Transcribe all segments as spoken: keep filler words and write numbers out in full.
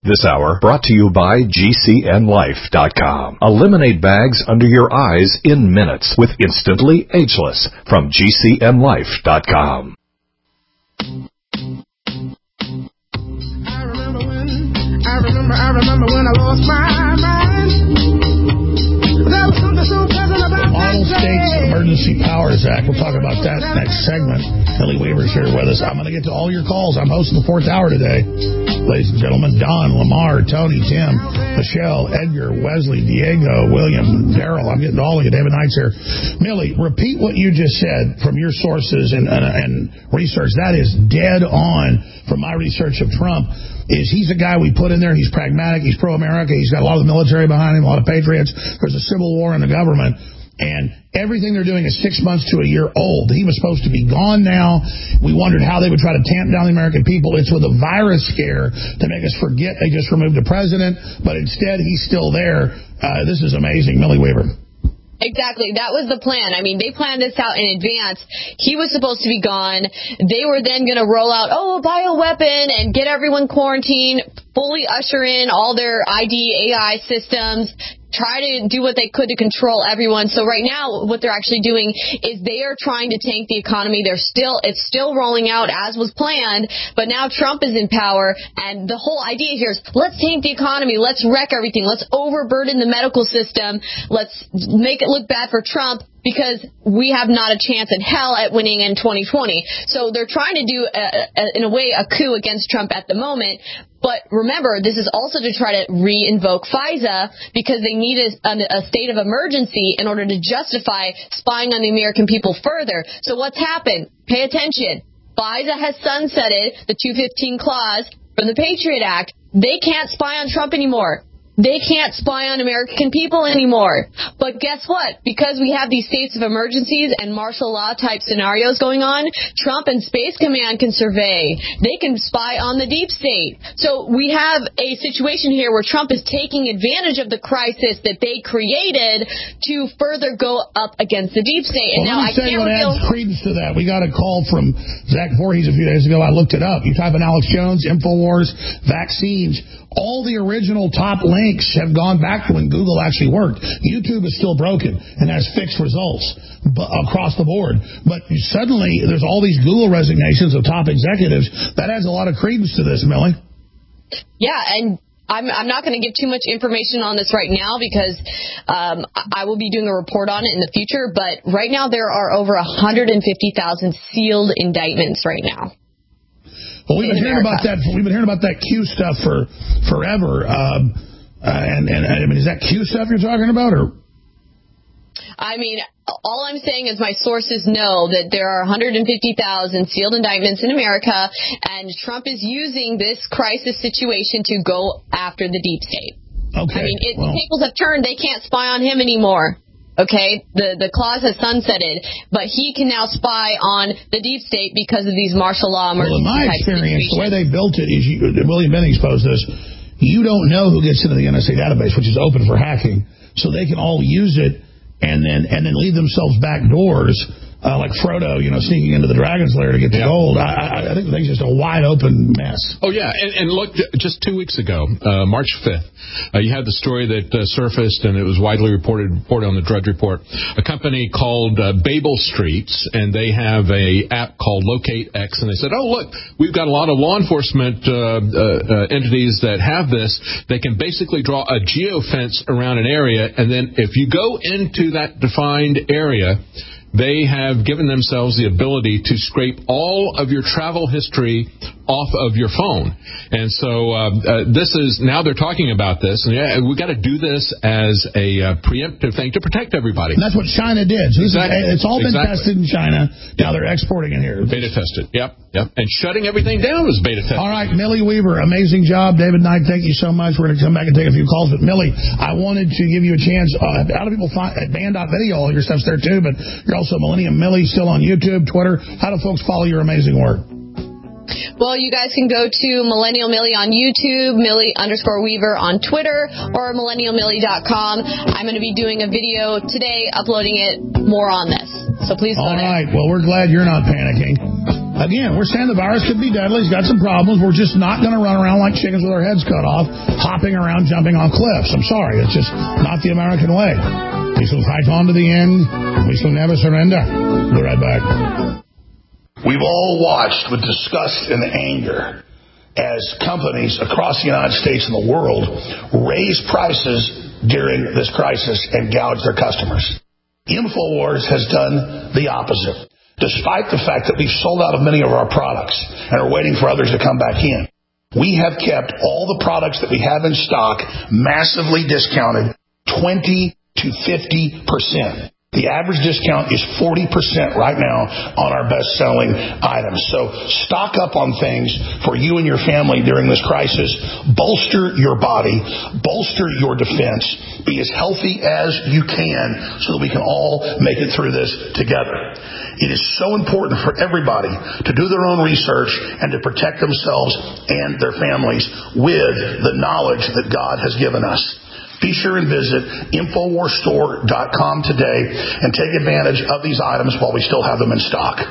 This hour brought to you by G C N Life dot com. Eliminate bags under your eyes in minutes with Instantly Ageless from G C N Life dot com. I remember when, I remember, I remember when I lost my mind. There was something so pleasant about Model that States day. Emergency Powers Act. We'll talk about that next segment. Kelly Weaver's here with us. I'm going to get to all your calls. I'm hosting the fourth hour today. Ladies and gentlemen, Don, Lamar, Tony, Tim, Michelle, Edgar, Wesley, Diego, William, Daryl. I'm getting to all of you. David Knight's here. Millie, repeat what you just said from your sources and, and, and research. That is dead on from my research of Trump. Is he's a guy we put in there. He's pragmatic. He's pro-America. He's got a lot of the military behind him, a lot of patriots. There's a civil war in the government. And everything they're doing is six months to a year old. He was supposed to be gone now. We wondered how they would try to tamp down the American people. It's with a virus scare to make us forget they just removed the president. But instead, he's still there. Uh, this is amazing. Millie Weaver. Exactly. That was the plan. I mean, they planned this out in advance. He was supposed to be gone. They were then going to roll out, oh, a bioweapon and get everyone quarantined, fully usher in all their I D, A I systems, try to do what they could to control everyone. So right now, what they're actually doing is they are trying to tank the economy. They're still, it's still rolling out as was planned, but now Trump is in power, and the whole idea here is let's tank the economy, let's wreck everything, let's overburden the medical system, let's make it look bad for Trump, because we have not a chance in hell at winning in twenty twenty. So they're trying to do, a, a, in a way, a coup against Trump at the moment. But remember, this is also to try to re-invoke FISA because they need a, a state of emergency in order to justify spying on the American people further. So what's happened? Pay attention. FISA has sunsetted the two fifteen clause from the Patriot Act. They can't spy on Trump anymore. They can't spy on American people anymore. But guess what? Because we have these states of emergencies and martial law type scenarios going on, Trump and Space Command can survey. They can spy on the deep state. So we have a situation here where Trump is taking advantage of the crisis that they created to further go up against the deep state. And well, now I can't can't reveal... add credence to that. We got a call from Zach Voorhees a few days ago. I looked it up. You type in Alex Jones, InfoWars, vaccines. All the original top links have gone back to when Google actually worked. YouTube is still broken and has fixed results across the board. But suddenly, there's all these Google resignations of top executives. That adds a lot of credence to this, Millie. Yeah, and I'm, I'm not going to give too much information on this right now because um, I will be doing a report on it in the future. But right now, there are over one hundred fifty thousand sealed indictments right now. Well, we've been hearing about that. We've been hearing about that Q stuff for forever. Um, uh, and, and I mean, is that Q stuff you're talking about, or? I mean, all I'm saying is my sources know that there are one hundred fifty thousand sealed indictments in America, and Trump is using this crisis situation to go after the deep state. Okay. I mean, it, well. the tables have turned. They can't spy on him anymore. Okay, the the clause has sunsetted, but he can now spy on the deep state because of these martial law emergency. Well, in my experience, situations. the way they built it is, you, William Benning exposed this, you don't know who gets into the N S A database, which is open for hacking, so they can all use it and then and then leave themselves back doors, uh, like Frodo, you know, sneaking into the dragon's lair to get the yeah. gold. I, I, I think it's just a wide open mess. Oh, yeah. And, and look, just two weeks ago, uh, March fifth, uh, you had the story that uh, surfaced, and it was widely reported, reported on the Drudge Report, a company called uh, Babel Streets, and they have a app called Locate X, and they said, oh, look, we've got a lot of law enforcement uh, uh, uh, entities that have this. They can basically draw a geofence around an area, and then if you go into that defined area, they have given themselves the ability to scrape all of your travel history off of your phone. And so uh, uh, this is, now they're talking about this, and yeah, we've got to do this as a uh, preemptive thing to protect everybody. And that's what China did. So exactly. Is, it's all been exactly. tested in China. Now they're exporting it here. Beta tested, yep, yep. And shutting everything down was beta tested. All right, Millie Weaver, amazing job. David Knight, thank you so much. We're going to come back and take a few calls. But Millie, I wanted to give you a chance. Uh, a lot of people find at band dot video, all your stuff's there too, but you're also Millennium Millie, still on YouTube, Twitter. How do folks follow your amazing work? Well, you guys can go to Millennial Millie on YouTube, Millie underscore Weaver on Twitter, or millennial millie dot com. I'm going to be doing a video today, uploading it more on this. So please go All there. right. Well, we're glad you're not panicking. Again, we're saying the virus could be deadly. It's got some problems. We're just not going to run around like chickens with our heads cut off, hopping around, jumping on cliffs. I'm sorry. It's just not the American way. We shall fight on to the end. We shall never surrender. Be right back. We've all watched with disgust and anger as companies across the United States and the world raise prices during this crisis and gouge their customers. InfoWars has done the opposite. Despite the fact that we've sold out of many of our products and are waiting for others to come back in, we have kept all the products that we have in stock massively discounted twenty to fifty percent. The average discount is forty percent right now on our best-selling items. So stock up on things for you and your family during this crisis. Bolster your body. Bolster your defense. Be as healthy as you can so that we can all make it through this together. It is so important for everybody to do their own research and to protect themselves and their families with the knowledge that God has given us. Be sure and visit Infowars Store dot com today and take advantage of these items while we still have them in stock.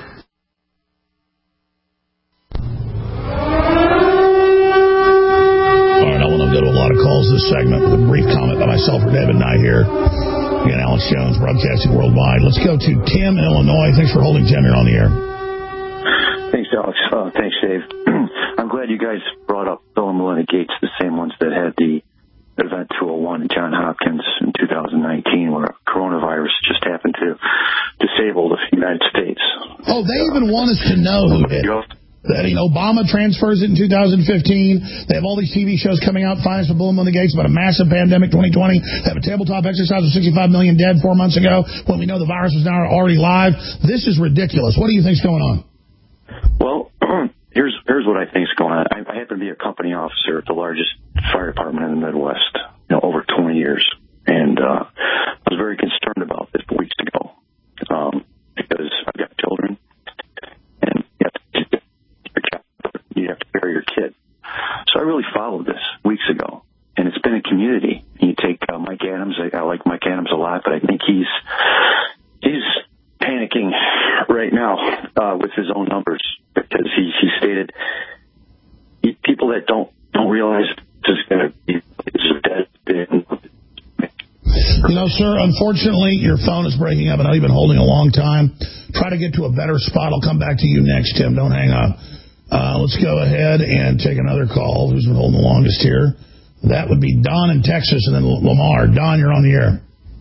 All right, I want to go to a lot of calls this segment with a brief comment by myself or David Nye here. Again, Alex Jones, broadcasting worldwide. Let's go to Tim in Illinois. Thanks for holding Tim. You're on the air. Thanks, Alex. Uh, thanks, Dave. I'm glad you guys brought up Bill and Melinda Gates, the same ones that had the Event two oh one at Johns Hopkins in two thousand nineteen, where coronavirus just happened to disable the United States. Oh, they even want us to know who did. That, you know, Obama transfers it in two thousand fifteen. They have all these T V shows coming out, Finance with Bill and Melinda Gates, about a massive pandemic twenty twenty. They have a tabletop exercise with sixty-five million dead four months ago when we know the virus was now already live. This is ridiculous. What do you think's going on? Well, here's here's what I think's going on. I, I happen to be a company officer at the largest fire department in the Midwest, you know, over twenty years. And uh, I was very concerned about this weeks ago um, because I've got children. And you have, to, you have to bury your kid. So I really followed this weeks ago. And it's been a community. You take uh, Mike Adams. I, I like Mike Adams a lot, but I think he's he's panicking right now uh, with his own numbers because he, he stated he, people that don't don't realize this is going to be dead. You know, sir, unfortunately, your phone is breaking up. I know you've been holding a long time. Try to get to a better spot. I'll come back to you next, Tim. Don't hang up. Uh, let's go ahead and take another call. Who's been holding the longest here? That would be Don in Texas and then Lamar. Don, you're on the air.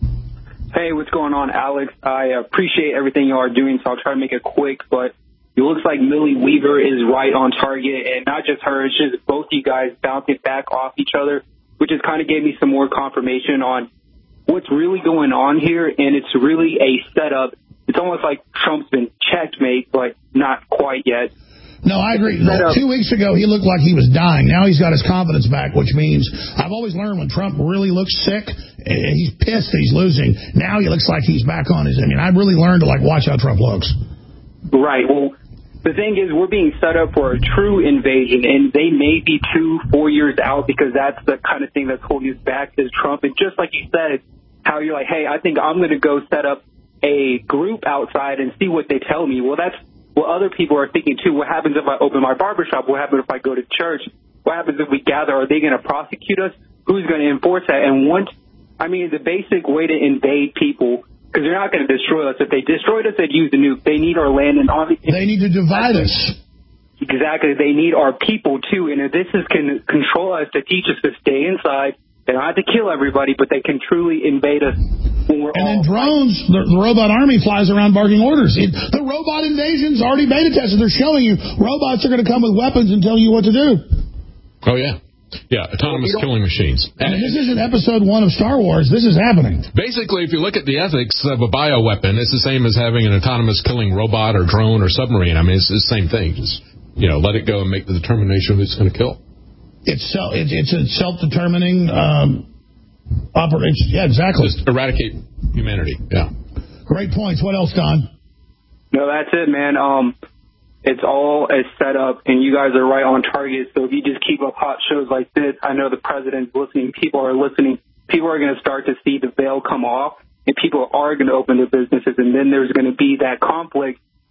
Hey, what's going on, Alex? I appreciate everything you are doing, so I'll try to make it quick. But it looks like Millie Weaver is right on target, and not just her, it's just both you guys bouncing back off each other, which has kind of gave me some more confirmation on what's really going on here, and it's really a setup. It's almost like Trump's been checkmate, but not quite yet. No, I agree. No, two weeks ago, he looked like he was dying. Now he's got his confidence back, which means I've always learned when Trump really looks sick, he's pissed that he's losing. Now he looks like he's back on his... I mean, I've really learned to, like, watch how Trump looks. Right. Well, the thing is, we're being set up for a true invasion, and they may be two, four years out because that's the kind of thing that's holding us back is Trump. And just like you said, how you're like, hey, I think I'm going to go set up a group outside and see what they tell me. Well, that's what other people are thinking, too. What happens if I open my barbershop? What happens if I go to church? What happens if we gather? Are they going to prosecute us? Who's going to enforce that? And once, I mean, the basic way to invade people, because they're not going to destroy us. If they destroyed us, they'd use the nuke. They need our land. And obviously, they need to divide us. Exactly. They need our people, too. And if this is can control us to teach us to stay inside, they don't have to kill everybody, but they can truly invade us. When we're and all then drones, the, the robot army flies around barking orders. It, the robot invasion's already beta tested. They're showing you robots are going to come with weapons and tell you what to do. Oh, yeah. Yeah, autonomous killing machines. And this isn't episode one of Star Wars. This is happening. Basically, if you look at the ethics of a bioweapon, it's the same as having an autonomous killing robot or drone or submarine. I mean, it's the same thing. Just, you know, let it go and make the determination who it's going to kill. It's self, it, it's a self-determining um, operation. Yeah, exactly. Just eradicate humanity. Yeah. Great points. What else, Don? No, that's it, man. Um, it's all a setup, and you guys are right on target. So if you just keep up hot shows like this, I know the president's listening. People are listening. People are going to start to see the veil come off, and people are going to open their businesses, and then there's going to be that conflict.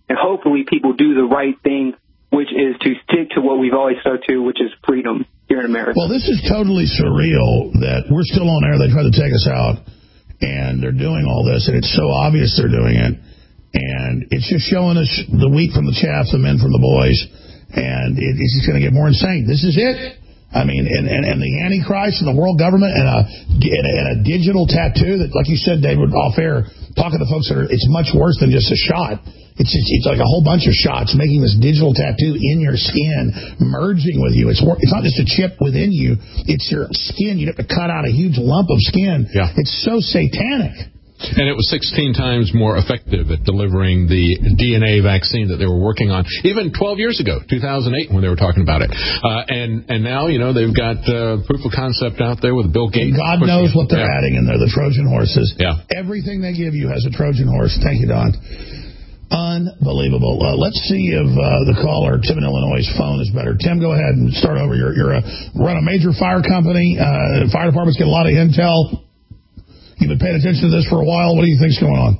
and hopefully people do the right thing, which is to stick to what we've always stuck to, which is freedom here in America. Well, this is totally surreal that we're still on air. They try to take us out, and they're doing all this, and it's so obvious they're doing it. And it's just showing us the wheat from the chaff, the men from the boys, and it, it's just going to get more insane. This is it. I mean, and, and, and the Antichrist and the world government and a, and a, and a digital tattoo that, like you said, David, off air, talking to folks that are, it's much worse than just a shot. It's, it's it's like a whole bunch of shots making this digital tattoo in your skin, merging with you. It's it's not just a chip within you. It's your skin. You have to cut out a huge lump of skin. Yeah. It's so satanic. And it was sixteen times more effective at delivering the D N A vaccine that they were working on, even twelve years ago, two thousand eight, when they were talking about it. Uh, and and now, you know, they've got uh, proof of concept out there with Bill Gates. And God knows what they're yeah. adding in there, the Trojan horses. Yeah. Everything they give you has a Trojan horse. Thank you, Don. Unbelievable. Uh, let's see if uh, the caller, Tim in Illinois' phone is better. Tim, go ahead and start over. You're, you're a, run a major fire company. Uh, fire departments get a lot of intel. You've been paying attention to this for a while. What do you think's going on?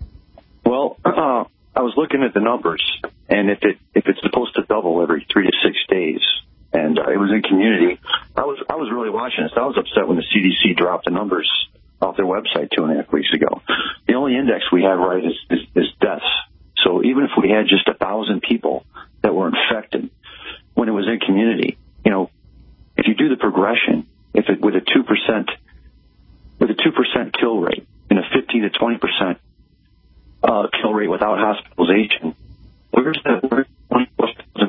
Well, uh, I was looking at the numbers, and if it if it's supposed to double every three to six days, and uh, it was in community, I was I was really watching this. I was upset when the C D C dropped the numbers off their website two and a half weeks ago. The only index we have right is, is, is deaths. So even if we had just a thousand people that were infected when it was in community, you know, if you do the progression, if it with a two percent with a two percent kill rate and a fifteen to twenty percent uh, kill rate without hospitalization, where's the where's the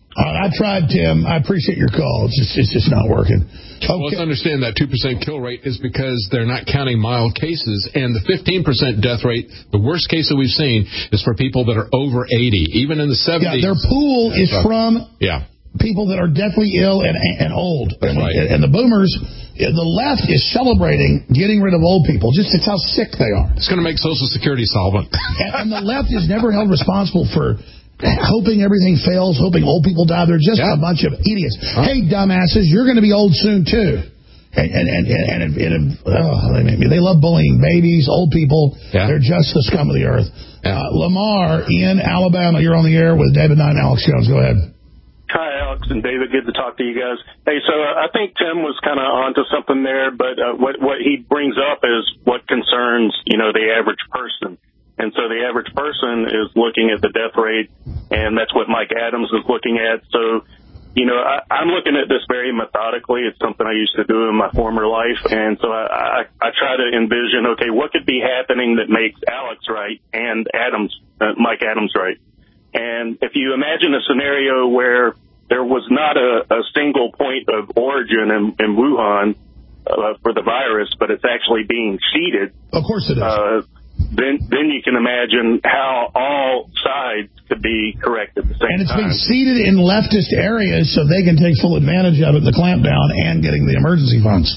I tried, Tim. I appreciate your call. It's just, it's just not working. Okay. Well, let's understand that two percent kill rate is because they're not counting mild cases, and the fifteen percent death rate, the worst case that we've seen, is for people that are over eighty, even in the seventies. Yeah, their pool is uh, from yeah. people that are deathly ill and and old. That's and, right. and the boomers, the left is celebrating getting rid of old people. Just it's how sick they are. It's going to make Social Security solvent. and, and the left is never held responsible for hoping everything fails, hoping old people die. They're just yeah. a bunch of idiots. Huh? Hey, dumbasses, you're going to be old soon, too. And and and, and, and, and oh, they, make me, they love bullying babies, old people. Yeah. They're just the scum of the earth. Yeah. Uh, Lamar in Alabama, you're on the air with David Knight and Alex Jones. Go ahead. Hi, Alex and David. Good to talk to you guys. Hey, so uh, I think Tim was kind of onto something there, but uh, what what he brings up is what concerns, you know, the average person. And so the average person is looking at the death rate, and that's what Mike Adams is looking at. So, you know, I, I'm looking at this very methodically. It's something I used to do in my former life. And so I, I, I try to envision, okay, what could be happening that makes Alex right and Adams, uh, Mike Adams right? And if you imagine a scenario where there was not a, a single point of origin in, in Wuhan uh, for the virus, but it's actually being seeded. Of course it is. Uh, Then, then you can imagine how all sides could be correct at the same time. And it's being seeded in leftist areas so they can take full advantage of it, the clampdown, and getting the emergency funds.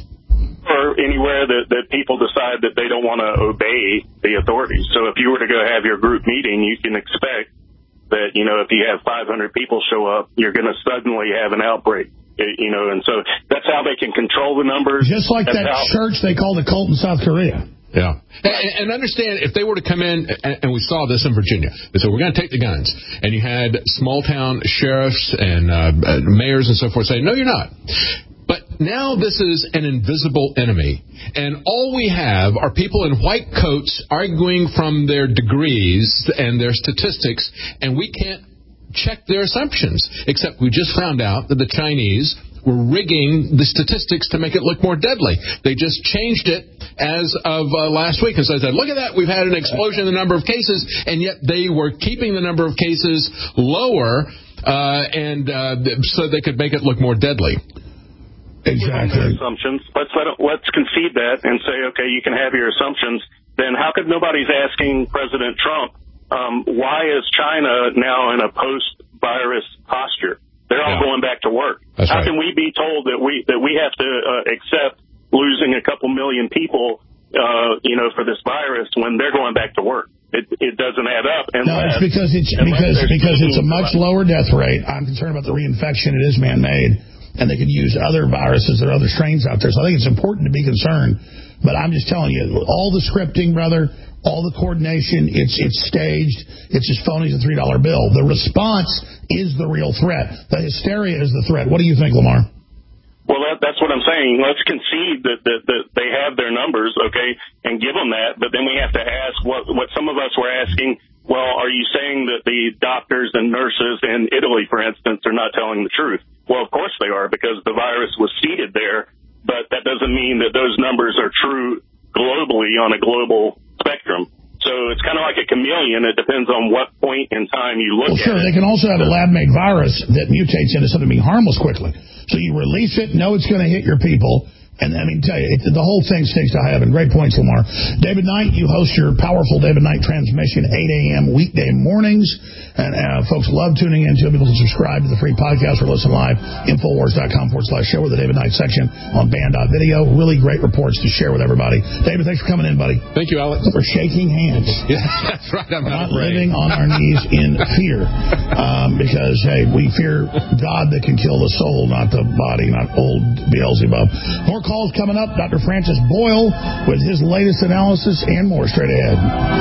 Or anywhere that, that people decide that they don't want to obey the authorities. So if you were to go have your group meeting, you can expect that, you know, if you have five hundred people show up, you're going to suddenly have an outbreak. You know, and so that's how they can control the numbers. Just like that's that how- church they called a cult in South Korea. Yeah. And, and understand, if they were to come in, and, and we saw this in Virginia, they said, we're going to take the guns. And you had small-town sheriffs and uh, mayors and so forth saying, no, you're not. But now this is an invisible enemy. And all we have are people in white coats arguing from their degrees and their statistics, and we can't check their assumptions. Except we just found out that the Chinese were rigging the statistics to make it look more deadly. They just changed it as of uh, last week. And so I said, look at that. We've had an explosion in the number of cases, and yet they were keeping the number of cases lower uh, and uh, so they could make it look more deadly. Exactly. Assumptions. Let's let it, let's concede that and say, okay, you can have your assumptions. Then how could nobody's asking President Trump um, why is China now in a post-virus posture? They're all Yeah. going back to work. That's How right. can we be told that we that we have to uh, accept losing a couple million people, uh, you know, for this virus when they're going back to work? It, it doesn't add up. No, Unless, it's because it's because because it's a much lower death rate. I'm concerned about the reinfection. It is man-made, and they could use other viruses or other strains out there. So I think it's important to be concerned. But I'm just telling you, all the scripting, brother, all the coordination, it's it's staged, it's just phonies a three dollar bill. The response is the real threat. The hysteria is the threat. What do you think, Lamar? Well, that, that's what I'm saying. Let's concede that, that, that they have their numbers, okay, and give them that. But then we have to ask what, what some of us were asking. Well, are you saying that the doctors and nurses in Italy, for instance, are not telling the truth? Well, of course they are, because the virus was seeded there. But that doesn't mean that those numbers are true globally on a global spectrum. So it's kind of like a chameleon. It depends on what point in time you look well, at sure, it. They can also have a lab-made virus that mutates into something being harmless quickly. So you release it, know it's going to hit your people, and I mean, tell you, it, the whole thing stinks to high heaven. Great points, Lamar. David Knight, you host your powerful David Knight transmission, eight a.m. weekday mornings, and uh, folks love tuning into it. People can subscribe to the free podcast or listen live, Infowars.com forward slash show, with the David Knight section on band.video. Really great reports to share with everybody. David, thanks for coming in, buddy. Thank you, Alex. For shaking hands. Yeah, that's right. I'm We're not, not afraid. living on our knees in fear, um, because, hey, we fear God that can kill the soul, not the body, not old Beelzebub. More calls coming up. Doctor Francis Boyle with his latest analysis and more straight ahead.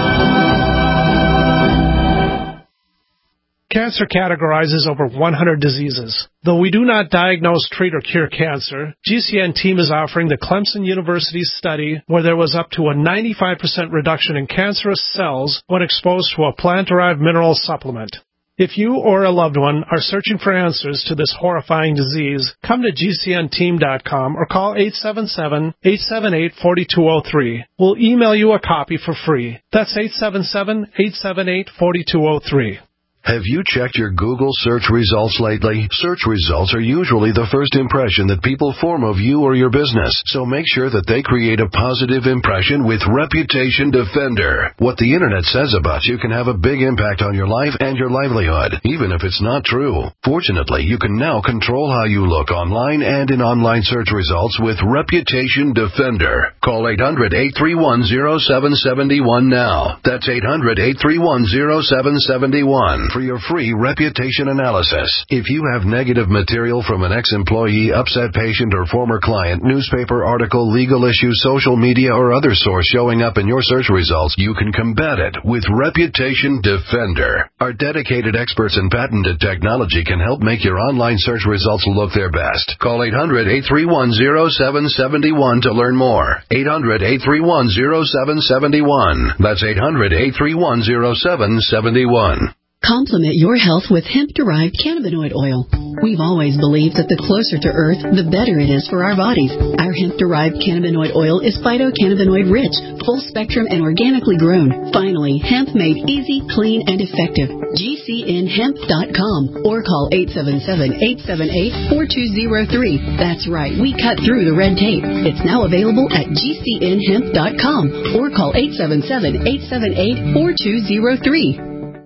Cancer categorizes over one hundred diseases. Though we do not diagnose, treat, or cure cancer, G C N team is offering the Clemson University study where there was up to a ninety-five percent reduction in cancerous cells when exposed to a plant-derived mineral supplement. If you or a loved one are searching for answers to this horrifying disease, come to G C N team dot com or call eight seven seven, eight seven eight, four two zero three. We'll email you a copy for free. That's eight seven seven, eight seven eight, four two zero three. Have you checked your Google search results lately? Search results are usually the first impression that people form of you or your business, so make sure that they create a positive impression with Reputation Defender. What the Internet says about you can have a big impact on your life and your livelihood, even if it's not true. Fortunately, you can now control how you look online and in online search results with Reputation Defender. Call eight hundred, eight three one, zero seven seven one now. That's eight hundred, eight three one, zero seven seven one. For your free reputation analysis. If you have negative material from an ex-employee, upset patient, or former client, newspaper article, legal issue, social media, or other source showing up in your search results, you can combat it with Reputation Defender. Our dedicated experts in patented technology can help make your online search results look their best. Call eight hundred, eight three one, zero seven seven one to learn more. eight hundred, eight three one, zero seven seven one. That's eight hundred, eight three one, zero seven seven one. Complement your health with hemp-derived cannabinoid oil. We've always believed that the closer to Earth, the better it is for our bodies. Our hemp-derived cannabinoid oil is phytocannabinoid-rich, full-spectrum, and organically grown. Finally, hemp made easy, clean, and effective. G C N hemp dot com or call eight seven seven, eight seven eight, four two zero three. That's right, we cut through the red tape. It's now available at G C N hemp dot com or call eight seven seven, eight seven eight, four two zero three.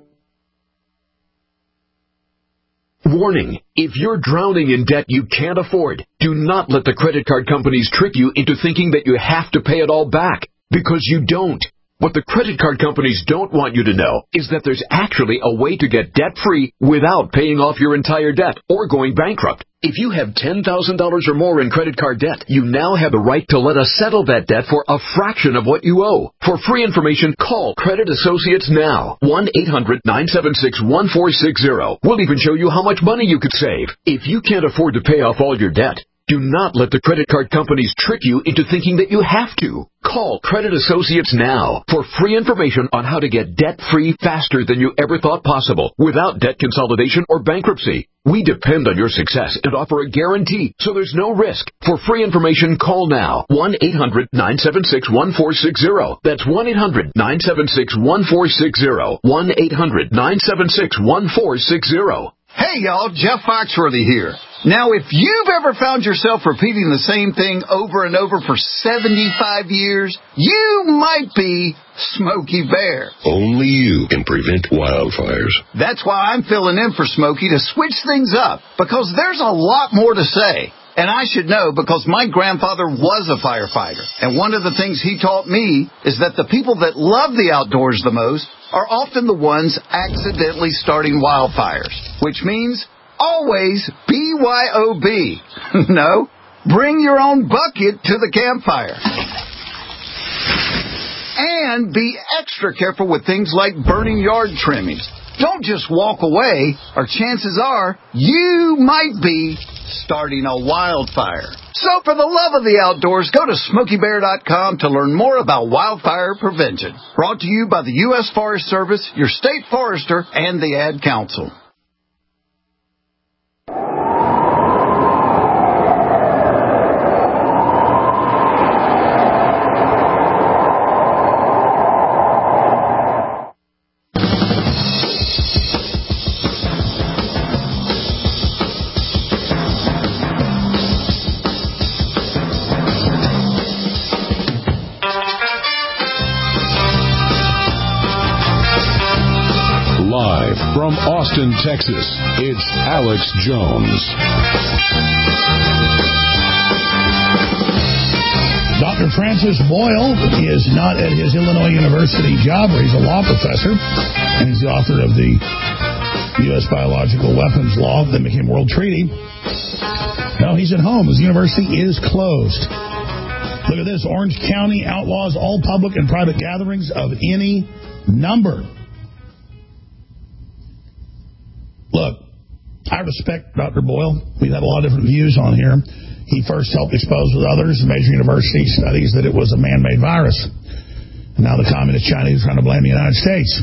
Warning, if you're drowning in debt you can't afford, do not let the credit card companies trick you into thinking that you have to pay it all back, because you don't. What the credit card companies don't want you to know is that there's actually a way to get debt-free without paying off your entire debt or going bankrupt. If you have ten thousand dollars or more in credit card debt, you now have the right to let us settle that debt for a fraction of what you owe. For free information, call Credit Associates now. one eight hundred, nine seven six, one four six zero. We'll even show you how much money you could save. If you can't afford to pay off all your debt, do not let the credit card companies trick you into thinking that you have to. Call Credit Associates now for free information on how to get debt-free faster than you ever thought possible without debt consolidation or bankruptcy. We depend on your success and offer a guarantee, so there's no risk. For free information, call now. one eight hundred, nine seven six, one four six zero. That's one eight hundred, nine seven six, one four six zero. one eight hundred, nine seven six, one four six zero. Hey, y'all, Jeff Foxworthy here. Now, if you've ever found yourself repeating the same thing over and over for seventy-five years, you might be Smokey Bear. Only you can prevent wildfires. That's why I'm filling in for Smokey to switch things up, because there's a lot more to say. And I should know because my grandfather was a firefighter. And one of the things he taught me is that the people that love the outdoors the most are often the ones accidentally starting wildfires, which means always B Y O B. No, bring your own bucket to the campfire. And be extra careful with things like burning yard trimmings. Don't just walk away, or chances are you might be starting a wildfire. So for the love of the outdoors, go to Smokey Bear dot com to learn more about wildfire prevention. Brought to you by the U S Forest Service, your state forester, and the Ad Council. From Austin, Texas, it's Alex Jones. Doctor Francis Boyle is not at his Illinois University job where he's a law professor, and he's the author of the U S Biological Weapons Law that became World Treaty. No, he's at home. His university is closed. Look at this. Orange County outlaws all public and private gatherings of any number. Look, I respect Doctor Boyle. We've had a lot of different views on here. He first helped expose with others, major university studies, that it was a man-made virus. And now the communist Chinese are trying to blame the United States.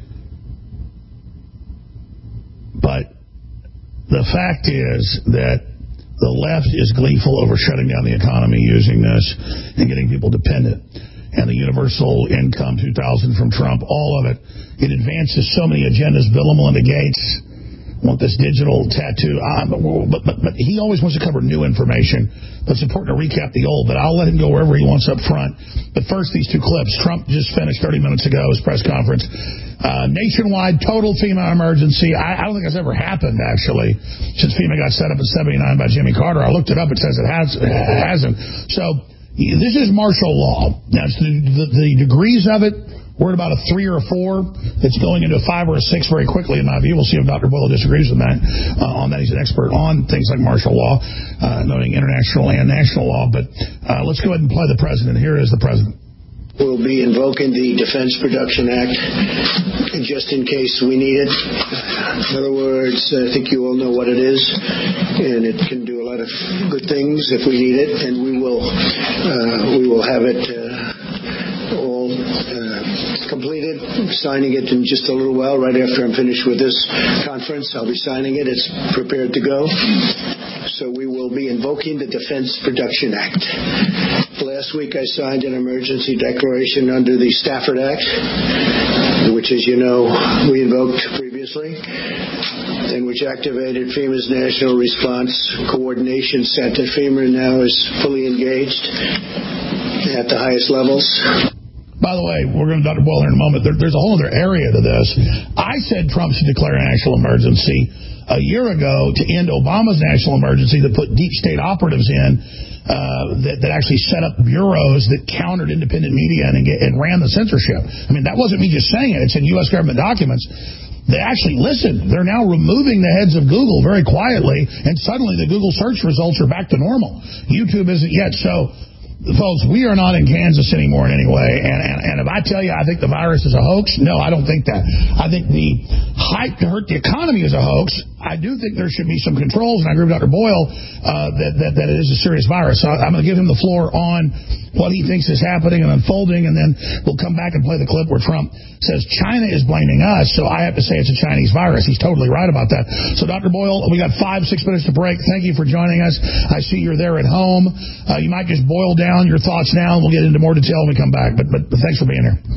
But the fact is that the left is gleeful over shutting down the economy using this and getting people dependent. And the universal income two thousand from Trump, all of it, it advances so many agendas. Bill and Melinda Gates want this digital tattoo. Um, but, but, but he always wants to cover new information. But it's important to recap the old. But I'll let him go wherever he wants up front. But first, these two clips. Trump just finished thirty minutes ago his press conference. Uh, nationwide total FEMA emergency. I, I don't think that's ever happened, actually, since FEMA got set up in seventy-nine by Jimmy Carter. I looked it up. It says it, has, it hasn't. So this is martial law. Now, the, the, the degrees of it, we're at about a three or a four. It's going into a five or a six very quickly, in my view. We'll see if Doctor Boyle disagrees with that. Uh, on that, he's an expert on things like martial law, uh, knowing international and national law. But uh, let's go ahead and play the president. Here is the president. We'll be invoking the Defense Production Act just in case we need it. In other words, I think you all know what it is, and it can do a lot of good things if we need it, and we will uh, we will have it uh, all uh, completed, signing it in just a little while, right after I'm finished with this conference. I'll be signing it. It's prepared to go. So we will be invoking the Defense Production Act. Last week I signed an emergency declaration under the Stafford Act, which, as you know, we invoked previously, and which activated FEMA's National Response Coordination Center. FEMA now is fully engaged at the highest levels. By the way, we're going to Doctor Boyle in a moment. There, there's a whole other area to this. I said Trump should declare a national emergency a year ago to end Obama's national emergency that put deep state operatives in uh, that, that actually set up bureaus that countered independent media and, and ran the censorship. I mean, that wasn't me just saying it. It's in U S government documents. They actually listened. They're now removing the heads of Google very quietly, and suddenly the Google search results are back to normal. YouTube isn't yet. So, folks, we are not in Kansas anymore in any way. And, and, and if I tell you I think the virus is a hoax, no, I don't think that. I think the hype to hurt the economy is a hoax. I do think there should be some controls, and I agree with Doctor Boyle uh, that, that, that it is a serious virus. So I'm going to give him the floor on what he thinks is happening and unfolding, and then we'll come back and play the clip where Trump says China is blaming us, so I have to say it's a Chinese virus. He's totally right about that. So, Doctor Boyle, we got five, six minutes to break. Thank you for joining us. I see you're there at home. Uh, you might just boil down your thoughts now, and we'll get into more detail when we come back. But, but, but thanks for being here.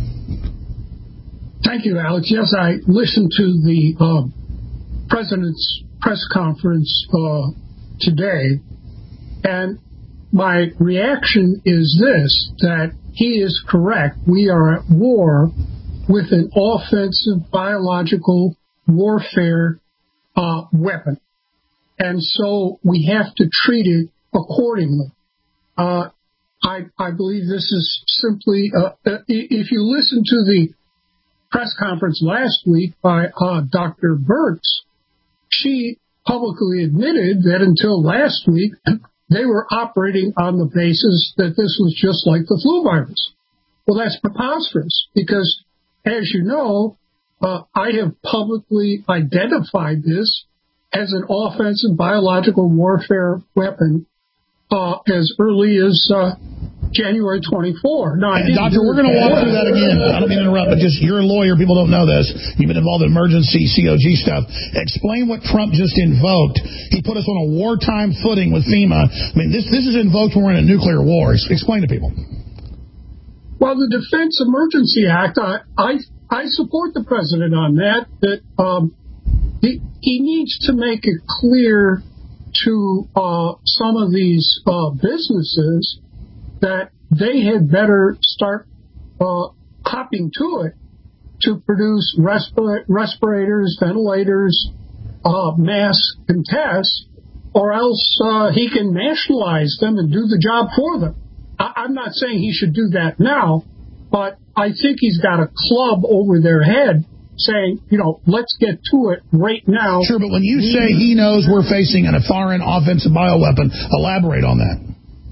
Thank you, Alex. Yes, I listened to the uh, president's press conference uh, today, and my reaction is this, that he is correct. We are at war with an offensive biological warfare uh, weapon, and so we have to treat it accordingly. Uh, I, I believe this is simply, uh, if you listen to the press conference last week by uh, Doctor Birx, she publicly admitted that until last week, they were operating on the basis that this was just like the flu virus. Well, that's preposterous because, as you know, uh, I have publicly identified this as an offensive biological warfare weapon uh, as early as uh, January twenty-fourth. Now, and Doctor, we're going to walk through that again. I don't mean to interrupt, but just you're a lawyer. People don't know this. You've been involved in emergency C O G stuff. Explain what Trump just invoked. He put us on a wartime footing with FEMA. I mean, this this is invoked when we're in a nuclear war. Explain to people. Well, the Defense Emergency Act, I I, I support the president on that. That um, he he needs to make it clear to uh, some of these uh, businesses that they had better start uh, hopping to it to produce respir- respirators, ventilators, uh, masks, and tests, or else uh, he can nationalize them and do the job for them. I- I'm not saying he should do that now, but I think he's got a club over their head saying, you know, let's get to it right now. Sure, but when you say he knows we're facing an, a foreign offensive bioweapon, elaborate on that.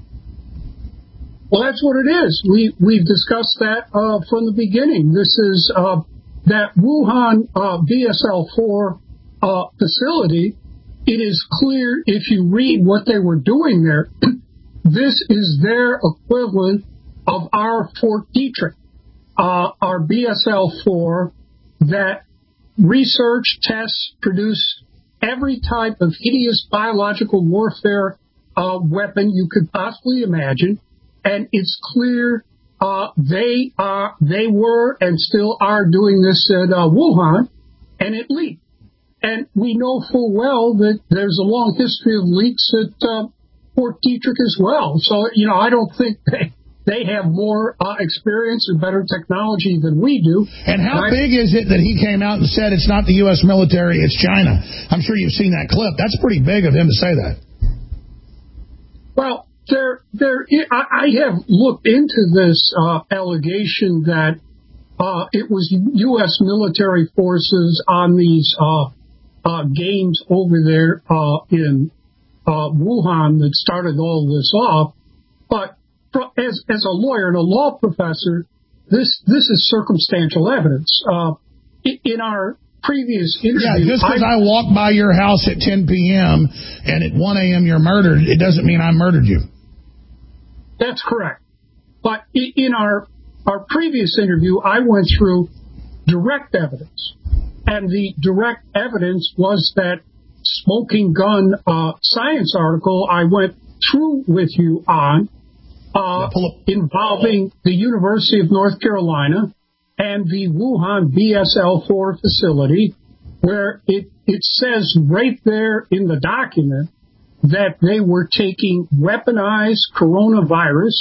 Well, that's what it is. We, we've discussed that uh, from the beginning. This is uh, that Wuhan uh, B S L four uh, facility. It is clear if you read what they were doing there, this is their equivalent of our Fort Detrick, uh, our B S L four that research, tests, produce every type of hideous biological warfare uh, weapon you could possibly imagine. And it's clear uh, they are, they were and still are doing this at uh, Wuhan, and it leaked. And we know full well that there's a long history of leaks at uh, Fort Detrick as well. So, you know, I don't think they, they have more uh, experience and better technology than we do. And how and big I, is it that he came out and said it's not the U S military, it's China? I'm sure you've seen that clip. That's pretty big of him to say that. Well, There, there. I have looked into this uh, allegation that uh, it was U S military forces on these uh, uh, games over there uh, in uh, Wuhan that started all this off. But as as a lawyer and a law professor, this this is circumstantial evidence. Uh, in our previous interview, yeah, just because I, I walked by your house at ten p.m. and at one a.m. you're murdered, it doesn't mean I murdered you. That's correct. But in our our previous interview, I went through direct evidence. And the direct evidence was that smoking gun uh, science article I went through with you on uh, involving the University of North Carolina and the Wuhan B S L four facility, where it, it says right there in the document that they were taking weaponized coronavirus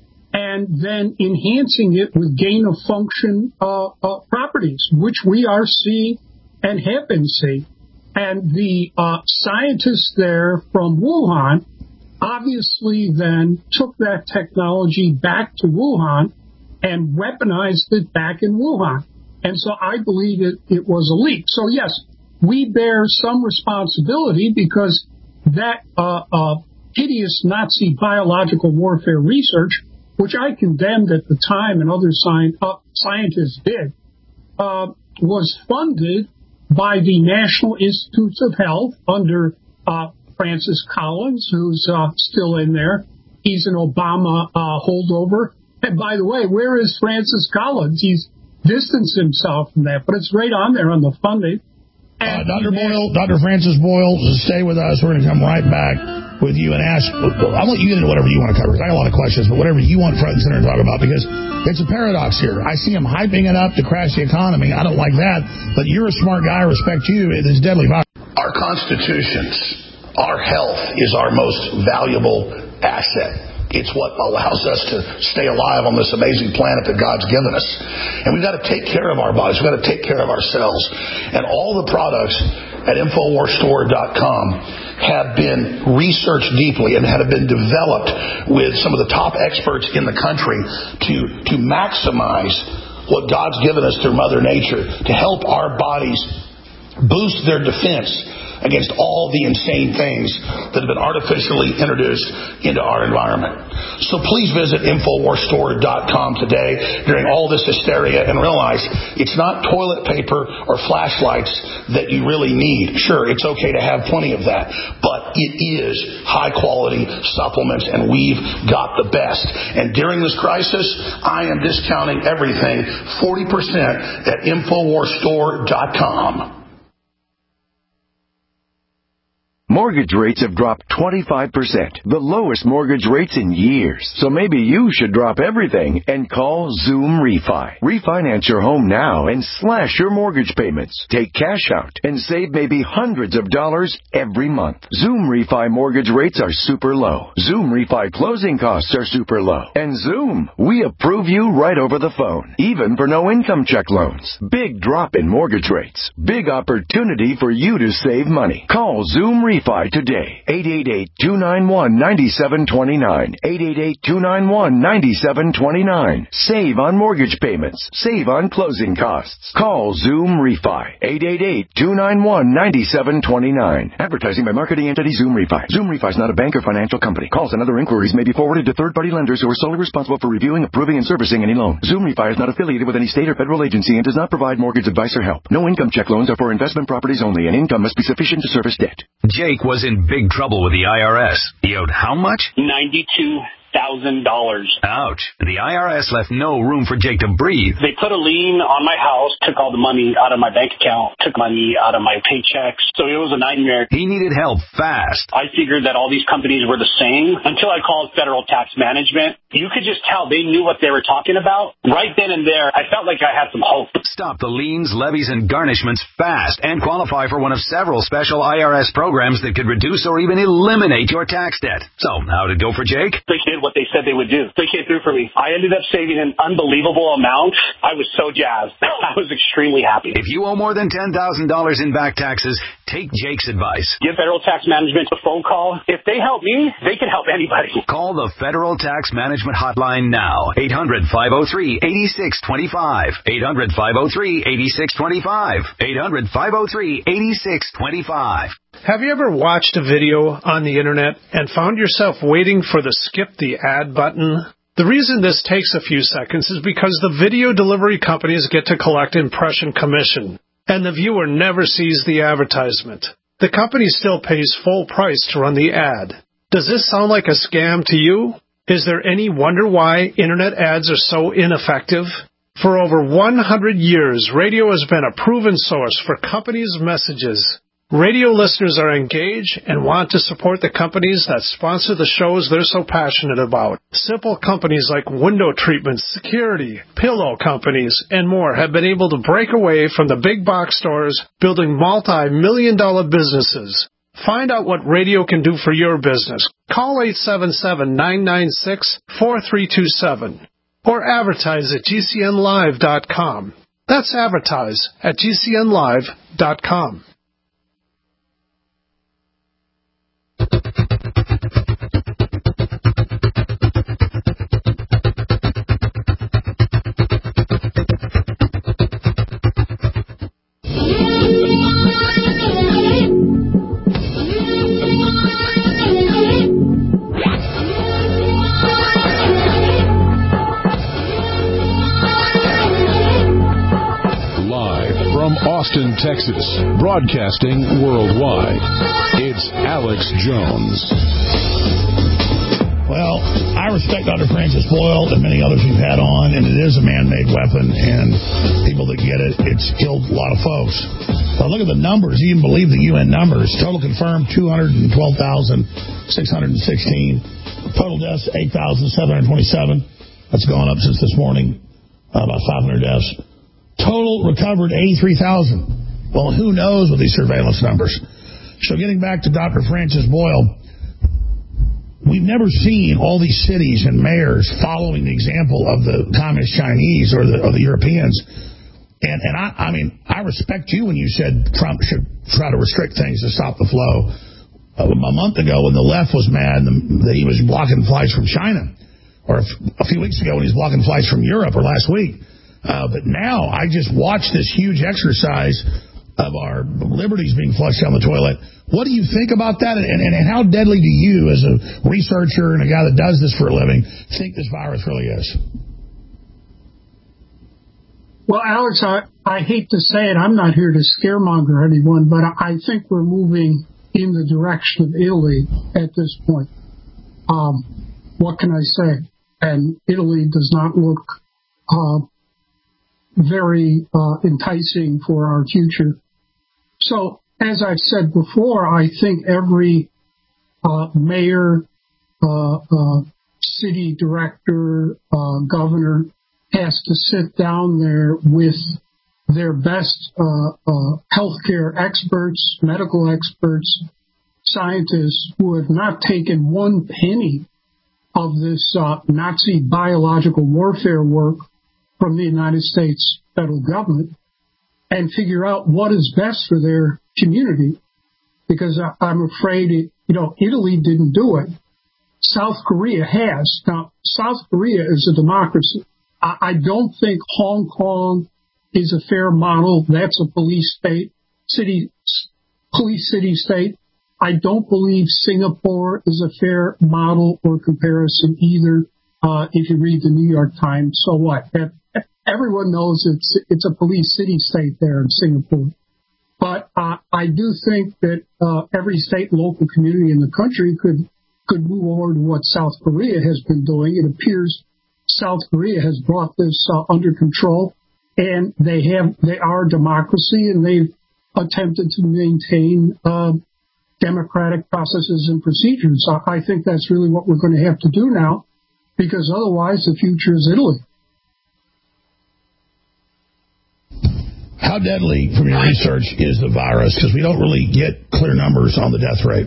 and then enhancing it with gain-of-function uh, uh, properties, which we are seeing and have been seeing. And the uh, scientists there from Wuhan obviously then took that technology back to Wuhan and weaponized it back in Wuhan. And so I believe it, it was a leak. So, yes, we bear some responsibility because that uh, uh, hideous Nazi biological warfare research, which I condemned at the time and other sci- uh, scientists did, uh, was funded by the National Institutes of Health under uh, Francis Collins, who's uh, still in there. He's an Obama uh, holdover. And by the way, where is Francis Collins? He's distanced himself from that, but it's right on there on the funding. Uh, Doctor Boyle, Doctor Francis Boyle, stay with us. We're going to come right back with you and ask. I'll let you get into whatever you want to cover. I got a lot of questions, but whatever you want front and center to talk about, because it's a paradox here. I see him hyping it up to crash the economy. I don't like that, but you're a smart guy. I respect you. It is deadly violence. Our constitutions, our health is our most valuable asset. It's what allows us to stay alive on this amazing planet that God's given us. And we've got to take care of our bodies. We've got to take care of ourselves. And all the products at Infowars Store dot com have been researched deeply and have been developed with some of the top experts in the country to, to maximize what God's given us through Mother Nature to help our bodies boost their defense against all the insane things that have been artificially introduced into our environment. So please visit Infowars Store dot com today during all this hysteria and realize it's not toilet paper or flashlights that you really need. Sure, it's okay to have plenty of that, but it is high-quality supplements, and we've got the best. And during this crisis, I am discounting everything forty percent at Infowars Store dot com. Mortgage rates have dropped twenty-five percent, the lowest mortgage rates in years. So maybe you should drop everything and call Zoom Refi. Refinance your home now and slash your mortgage payments. Take cash out and save maybe hundreds of dollars every month. Zoom Refi mortgage rates are super low. Zoom Refi closing costs are super low. And Zoom, we approve you right over the phone, even for no income check loans. Big drop in mortgage rates. Big opportunity for you to save money. Call Zoom Refi today. eight eight eight, two nine one, nine seven two nine. eight eight eight, two nine one, nine seven two nine. Save on mortgage payments. Save on closing costs. Call Zoom Refi. eight eight eight, two nine one, nine seven two nine. Advertising by marketing entity Zoom Refi. Zoom Refi is not a bank or financial company. Calls and other inquiries may be forwarded to third-party lenders who are solely responsible for reviewing, approving, and servicing any loan. Zoom Refi is not affiliated with any state or federal agency and does not provide mortgage advice or help. No income check loans are for investment properties only, and income must be sufficient to service debt. Jake was in big trouble with the I R S. He owed how much? ninety-two thousand dollars. Ouch. The I R S left no room for Jake to breathe. They put a lien on my house, took all the money out of my bank account, took money out of my paychecks. So it was a nightmare. He needed help fast. I figured that all these companies were the same until I called Federal Tax Management. You could just tell they knew what they were talking about. Right then and there, I felt like I had some hope. Stop the liens, levies, and garnishments fast and qualify for one of several special I R S programs that could reduce or even eliminate your tax debt. So, how'd it go for Jake? They did what they said they would do. They came through for me. I ended up saving an unbelievable amount. I was so jazzed. I was extremely happy. If you owe more than ten thousand dollars in back taxes, take Jake's advice. Give Federal Tax Management a phone call. If they help me, they can help anybody. Call the Federal Tax Management Hotline now. eight hundred, five oh three, eight six two five. eight hundred, five oh three, eight six two five. eight hundred, five oh three, eight six two five. Have you ever watched a video on the internet and found yourself waiting for the skip the ad button? The reason this takes a few seconds is because the video delivery companies get to collect impression commission, and the viewer never sees the advertisement. The company still pays full price to run the ad. Does this sound like a scam to you? Is there any wonder why internet ads are so ineffective? For over one hundred years, radio has been a proven source for companies' messages. Radio listeners are engaged and want to support the companies that sponsor the shows they're so passionate about. Simple companies like window treatments, security, pillow companies, and more have been able to break away from the big box stores, building multi-million dollar businesses. Find out what radio can do for your business. Call eight seven seven, nine nine six, four three two seven or advertise at G C N live dot com. That's advertise at G C N live dot com. Austin, Texas, broadcasting worldwide. It's Alex Jones. Well, I respect Doctor Francis Boyle and many others we've had on, and it is a man-made weapon, and people that get it, it's killed a lot of folks. But look at the numbers. You can believe the U N numbers. Total confirmed, two hundred twelve thousand six hundred sixteen. Total deaths, eight thousand seven hundred twenty-seven. That's gone up since this morning, uh, about five hundred deaths. Total recovered, eighty-three thousand. Well, who knows with these surveillance numbers? So getting back to Doctor Francis Boyle, we've never seen all these cities and mayors following the example of the Communist Chinese or the, or the Europeans. And, and I, I mean, I respect you when you said Trump should try to restrict things to stop the flow. Uh, a month ago when the left was mad that he was blocking flights from China, or a few weeks ago when he was blocking flights from Europe, or last week. Uh, but now I just watched this huge exercise of our liberties being flushed down the toilet. What do you think about that, and, and, and how deadly do you, as a researcher and a guy that does this for a living, think this virus really is? Well, Alex, I, I hate to say it, I'm not here to scaremonger anyone, but I think we're moving in the direction of Italy at this point. Um, what can I say? And Italy does not look uh, very uh, enticing for our future. So, as I've said before, I think every uh, mayor, uh, uh, city director, uh, governor has to sit down there with their best uh, uh, healthcare experts, medical experts, scientists who have not taken one penny of this uh, Nazi biological warfare work from the United States federal government and figure out what is best for their community. Because I, I'm afraid, it, you know, Italy didn't do it. South Korea has. Now, South Korea is a democracy. I, I don't think Hong Kong is a fair model. That's a police state, city, police city state. I don't believe Singapore is a fair model or comparison either. Uh, if you read the New York Times, so what? Everyone knows it's it's a police city state there in Singapore. But uh, I do think that uh, every state and local community in the country could could move over to what South Korea has been doing. It appears South Korea has brought this uh, under control, and they have they are a democracy, and they've attempted to maintain uh, democratic processes and procedures. I, I think that's really what we're going to have to do now, because otherwise the future is Italy. How deadly, from your research, is the virus? Because we don't really get clear numbers on the death rate.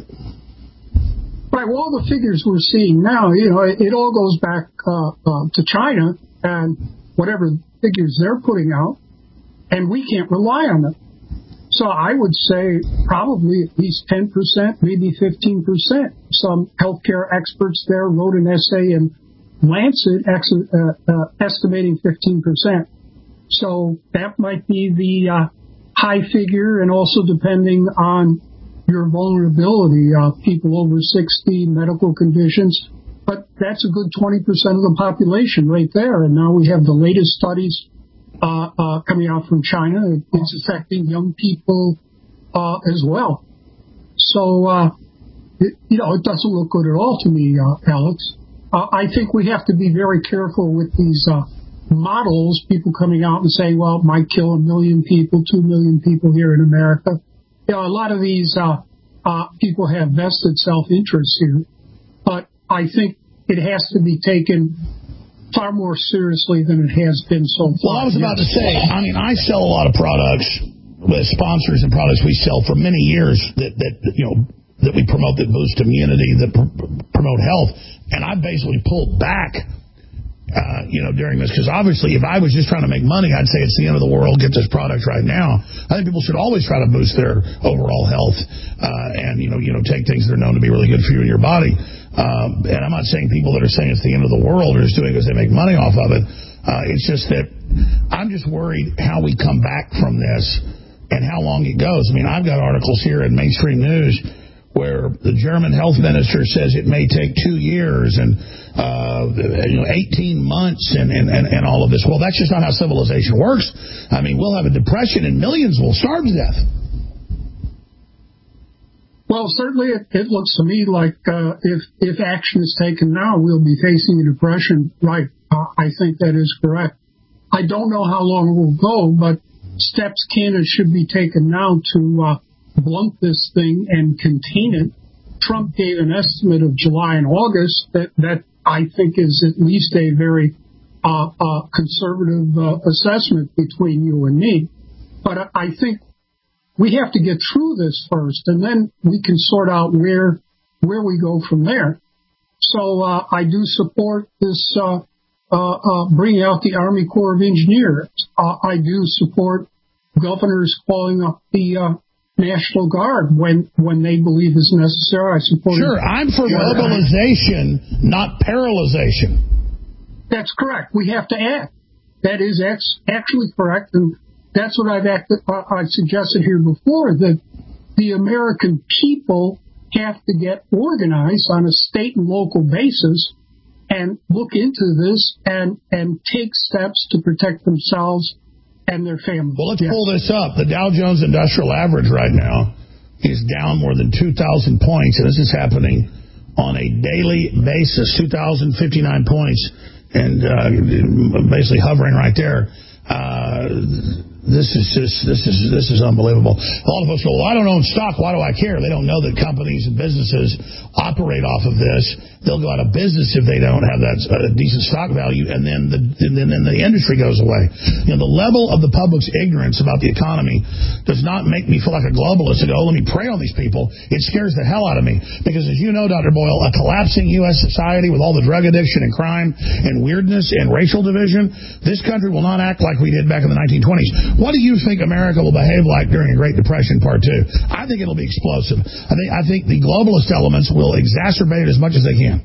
Right. Well, all the figures we're seeing now, you know, it, it all goes back uh, uh, to China and whatever figures they're putting out, and we can't rely on them. So I would say probably at least ten percent, maybe fifteen percent. Some healthcare experts there wrote an essay in Lancet ex- uh, uh, estimating fifteen percent. So that might be the uh, high figure, and also depending on your vulnerability, uh, people over sixty, medical conditions. But that's a good twenty percent of the population right there. And now we have the latest studies uh, uh, coming out from China. It's affecting young people uh, as well. So, uh, it, you know, it doesn't look good at all to me, uh, Alex. Uh, I think we have to be very careful with these uh models, people coming out and saying, well, it might kill a million people, two million people here in America. You know, a lot of these uh, uh, people have vested self-interest here. But I think it has to be taken far more seriously than it has been so far. Well, I was about to say, I mean, I sell a lot of products with sponsors and products we sell for many years that, that you know, that we promote, that boost immunity, that pr- promote health. And I basically pulled back Uh, you know, during this, because obviously if I was just trying to make money, I'd say it's the end of the world, get this product right now. I think people should always try to boost their overall health uh, and, you know, you know, take things that are known to be really good for you and your body. Um, and I'm not saying people that are saying it's the end of the world are just doing it because they make money off of it. Uh, it's just that I'm just worried how we come back from this and how long it goes. I mean, I've got articles here in mainstream news where the German health minister says it may take two years and uh, you know, eighteen months and, and, and, and all of this. Well, that's just not how civilization works. I mean, we'll have a depression and millions will starve to death. Well, certainly it, it looks to me like uh, if, if action is taken now, we'll be facing a depression. Right. Uh, I think that is correct. I don't know how long it will go, but steps can and should be taken now to uh, blunt this thing and contain it. Trump gave an estimate of July and August that, that I think is at least a very uh, uh, conservative uh, assessment between you and me. But I think we have to get through this first, and then we can sort out where where we go from there. So uh, I do support this uh, uh, uh, bringing out the Army Corps of Engineers. Uh, I do support governors calling up the uh, National Guard when when they believe is necessary. I support. Sure, I'm for mobilization, not paralyzation. That's correct. We have to act. That is ex- actually correct, and that's what I've act, uh, I suggested here before, that the American people have to get organized on a state and local basis and look into this and, and take steps to protect themselves and their families. Well, let's yeah. pull this up. The Dow Jones Industrial Average right now is down more than two thousand points, and this is happening on a daily basis, two thousand fifty-nine points, and uh, basically hovering right there. Uh, this is just, this is this is unbelievable. A lot of folks go, well, I don't own stock. Why do I care? They don't know that companies and businesses operate off of this. They'll go out of business if they don't have that uh, decent stock value, and then the and then, then the industry goes away. You know, the level of the public's ignorance about the economy does not make me feel like a globalist to go, oh, let me prey on these people. It scares the hell out of me because, as you know, Doctor Boyle, a collapsing U S society with all the drug addiction and crime and weirdness and racial division, this country will not act like we did back in the nineteen twenties. What do you think America will behave like during a Great Depression Part Two? I think it'll be explosive. I think I think the globalist elements will exacerbate it as much as they can.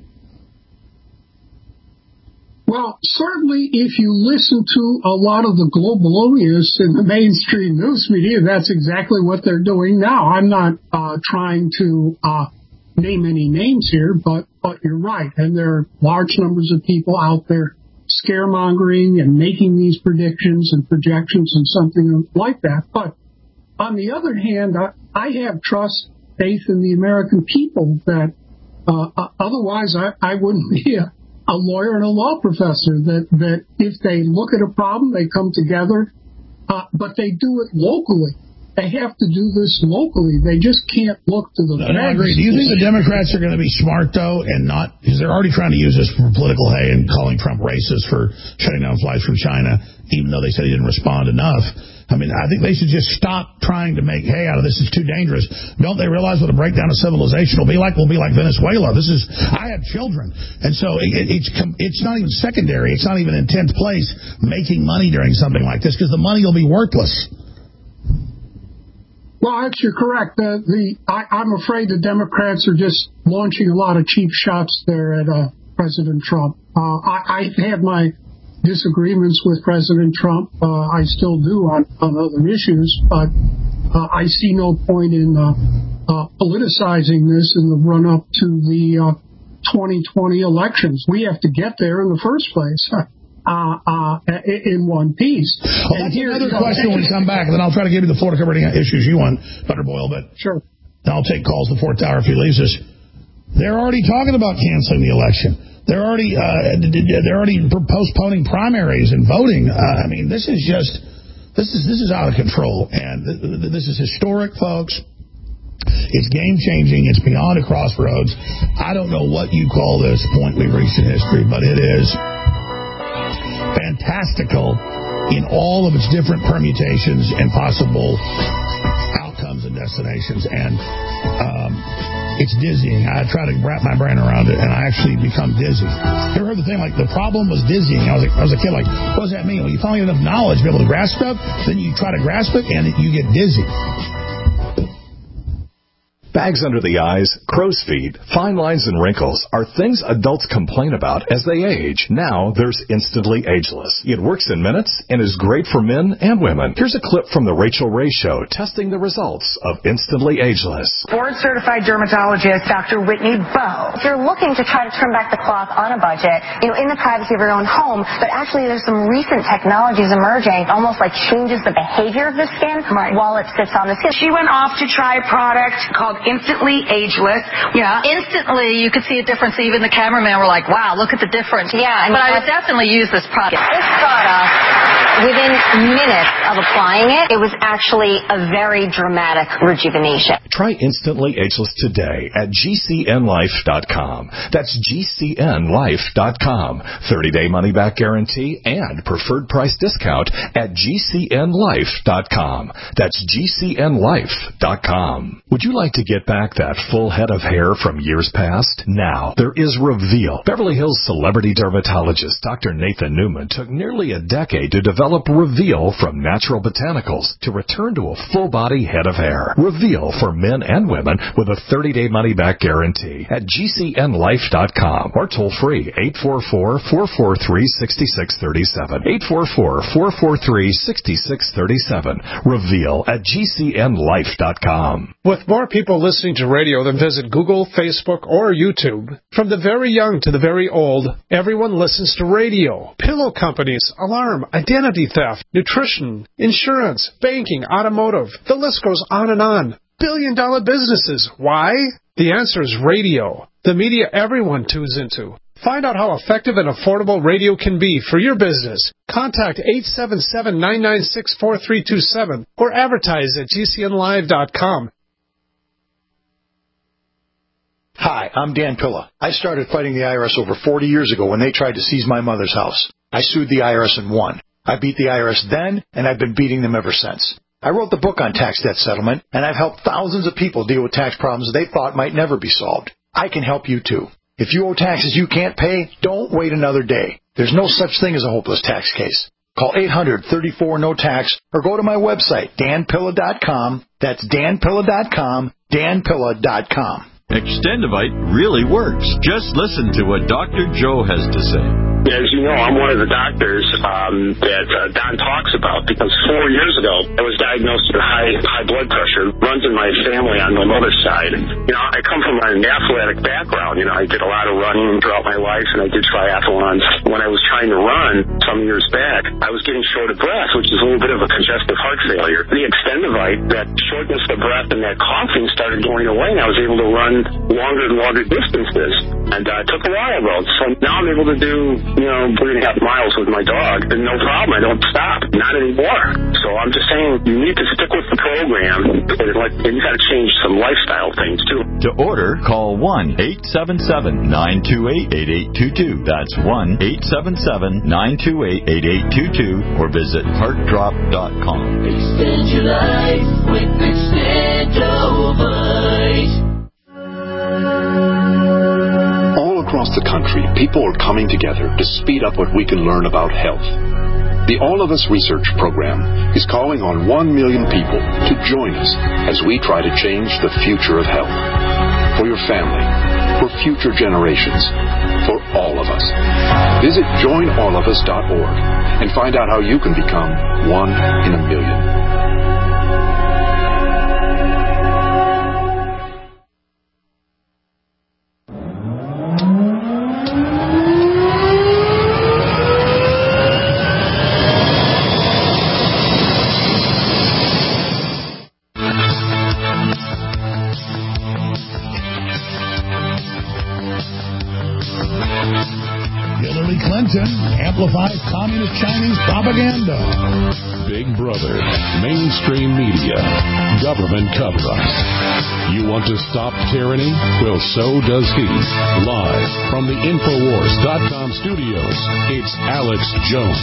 Well, certainly if you listen to a lot of the globalists in the mainstream news media, that's exactly what they're doing now. I'm not uh, trying to uh, name any names here, but, but you're right. And there are large numbers of people out there scaremongering and making these predictions and projections and something like that. But on the other hand, I, I have trust, faith in the American people that uh, otherwise I, I wouldn't be a a lawyer and a law professor, that, that if they look at a problem, they come together, uh, but they do it locally. They have to do this locally. They just can't look to the no, no, I agree. Do you think the Democrats are going to be smart, though, and not, because they're already trying to use this for political hay and calling Trump racist for shutting down flights from China, even though they said he didn't respond enough. I mean, I think they should just stop trying to make hay out of this. It's too dangerous. Don't they realize what a breakdown of civilization will be like? Will be like Venezuela. This is, I have children. And so it, it's it's not even secondary. It's not even in tenth place making money during something like this because the money will be worthless. Well, actually, you're correct. The, the I, I'm afraid the Democrats are just launching a lot of cheap shots there at uh, President Trump. Uh, I, I had my disagreements with President Trump. Uh, I still do on, on other issues, but uh, I see no point in uh, uh, politicizing this in the run-up to the uh, twenty twenty elections. We have to get there in the first place. Uh, uh, in one piece. Well, that's here, another question when we come back, and then I'll try to give you the Florida covering issues you want, Doctor Boyle, but sure. I'll take calls the fourth hour if he leaves us. They're already talking about canceling the election. They're already uh, they're already postponing primaries and voting. Uh, I mean, this is just this is this is out of control, and this is historic, folks. It's game changing. It's beyond a crossroads. I don't know what you call this point we've reached in history, but it is fantastical in all of its different permutations and possible outcomes and destinations, and um, it's dizzying. I try to wrap my brain around it, and I actually become dizzy. You ever heard the thing like the problem was dizzying? I was like, I was a kid, like, what does that mean? Well, you finally have enough knowledge to be able to grasp stuff, then you try to grasp it, and you get dizzy. Bags under the eyes, crow's feet, fine lines, and wrinkles are things adults complain about as they age. Now there's Instantly Ageless. It works in minutes and is great for men and women. Here's a clip from the Rachel Ray Show testing the results of Instantly Ageless. Board-certified dermatologist Doctor Whitney Bowe. If you're looking to try to turn back the clock on a budget, you know, in the privacy of your own home, but actually there's some recent technologies emerging, almost like changes the behavior of the skin right. while it sits on the skin. She went off to try a product called Instantly Ageless. Yeah. Instantly, you could see a difference. Even the cameraman were like, wow, look at the difference. Yeah. I mean, but I would definitely use this product. This product, within minutes of applying it, it was actually a very dramatic rejuvenation. Try Instantly Ageless today at G C N life dot com. That's G C N life dot com. thirty-day money-back guarantee and preferred price discount at G C N life dot com. That's G C N life dot com. Would you like to get back that full head of hair from years past? Now, there is Reveal. Beverly Hills celebrity dermatologist Doctor Nathan Newman took nearly a decade to develop develop Reveal from natural botanicals to return to a full-body head of hair. Reveal for men and women with a thirty-day money-back guarantee at G C N life dot com or toll free eight four four, four four three, six six three seven. eight four four, four four three, six six three seven. Reveal at G C N life dot com. With more people listening to radio than visit Google, Facebook, or YouTube, from the very young to the very old, everyone listens to radio. Pillow companies, alarm, identity theft, nutrition, insurance, banking, automotive. The list goes on and on. Billion-dollar businesses. Why? The answer is radio. The media everyone tunes into. Find out how effective and affordable radio can be for your business. Contact eight seven seven, nine nine six, four three two seven or advertise at G C N live dot com. Hi, I'm Dan Pilla. I started fighting the I R S over forty years ago when they tried to seize my mother's house. I sued the I R S and won. I beat the I R S then, and I've been beating them ever since. I wrote the book on tax debt settlement, and I've helped thousands of people deal with tax problems they thought might never be solved. I can help you, too. If you owe taxes you can't pay, don't wait another day. There's no such thing as a hopeless tax case. Call eight hundred, thirty-four, no tax or go to my website, dan pilla dot com. That's dan pilla dot com, dan pilla dot com. Extendivite really works. Just listen to what Doctor Joe has to say. As you know, I'm one of the doctors um, that uh, Don talks about because four years ago I was diagnosed with high high blood pressure. It runs in my family on my mother's side. You know, I come from an athletic background. You know, I did a lot of running throughout my life, and I did triathlons. When I was trying to run some years back, I was getting short of breath, which is a little bit of a congestive heart failure. The Extendivite, that shortness of breath and that coughing started going away, and I was able to run longer and longer distances. And uh, it took a while, though. So now I'm able to do, you know, three and a half miles with my dog, and no problem. I don't stop. Not anymore. So I'm just saying you need to stick with the program, and, like, and you got to change some lifestyle things, too. To order, call one eight seven seven, nine two eight, eight eight two two. That's one eight seven seven, nine two eight, eight eight two two, or visit heart drop dot com. Extend your life with Extendovite. All across the country, people are coming together to speed up what we can learn about health. The All of Us Research Program is calling on one million people to join us as we try to change the future of health. For your family, for future generations, for all of us. Visit join all of us dot org and find out how you can become one in a million. Amplifies communist Chinese propaganda. Big Brother, mainstream media, government cover-ups. You want to stop tyranny? Well, so does he. Live from the Infowars dot com studios, it's Alex Jones.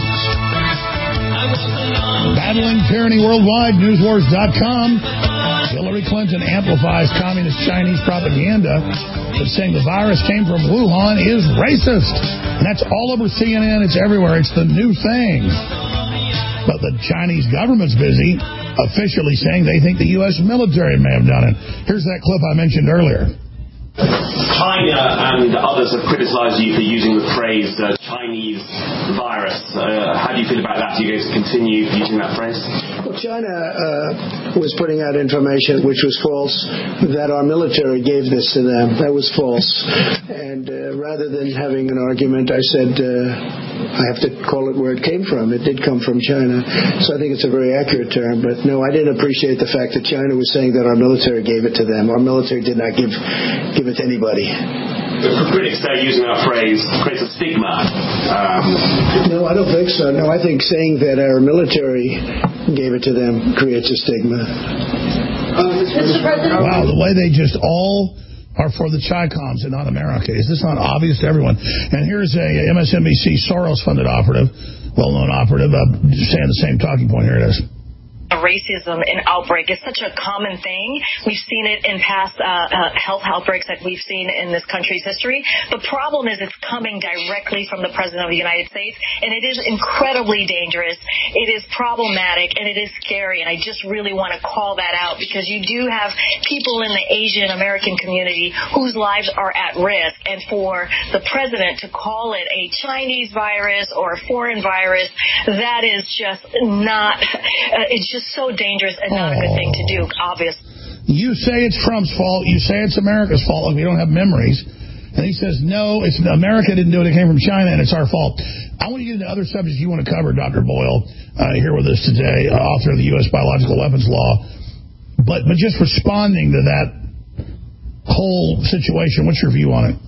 Battling tyranny worldwide, newswars dot com. Hillary Clinton amplifies communist Chinese propaganda, but saying the virus came from Wuhan is racist. And that's all over C N N. It's everywhere. It's the new thing. But the Chinese government's busy officially saying they think the U S military may have done it. Here's that clip I mentioned earlier. China and others have criticized you for using the phrase uh, Chinese virus. Uh, how do you feel about that? Are you going to continue using that phrase? Well, China uh, was putting out information which was false, that our military gave this to them. That was false. And uh, rather than having an argument, I said uh, I have to call it where it came from. It did come from China. So I think it's a very accurate term. But no, I didn't appreciate the fact that China was saying that our military gave it to them. Our military did not give give it to anybody. For critics, they're using that phrase creates a stigma. Um, no, I don't think so. No, I think saying that our military gave it to them creates a stigma. Mister President. Wow, the way they just all are for the Chi-Coms and not America. Is this not obvious to everyone? And here's a M S N B C Soros-funded operative, well-known operative, uh, saying the same talking point. Here it is. racism and outbreak is such a common thing. We've seen it in past uh, uh, health outbreaks that we've seen in this country's history. The problem is it's coming directly from the President of the United States, and it is incredibly dangerous. It is problematic, and it is scary, and I just really want to call that out because you do have people in the Asian American community whose lives are at risk, and for the President to call it a Chinese virus or a foreign virus, that is just not, uh, it's just so dangerous and not a good thing to do, obviously. You say it's Trump's fault. You say it's America's fault. Like we don't have memories. And he says, no, it's America didn't do it. It came from China, and it's our fault. I want to get into other subjects you want to cover, Doctor Boyle, uh, here with us today, uh, author of the U S Biological Weapons Law. But, but just responding to that whole situation, what's your view on it?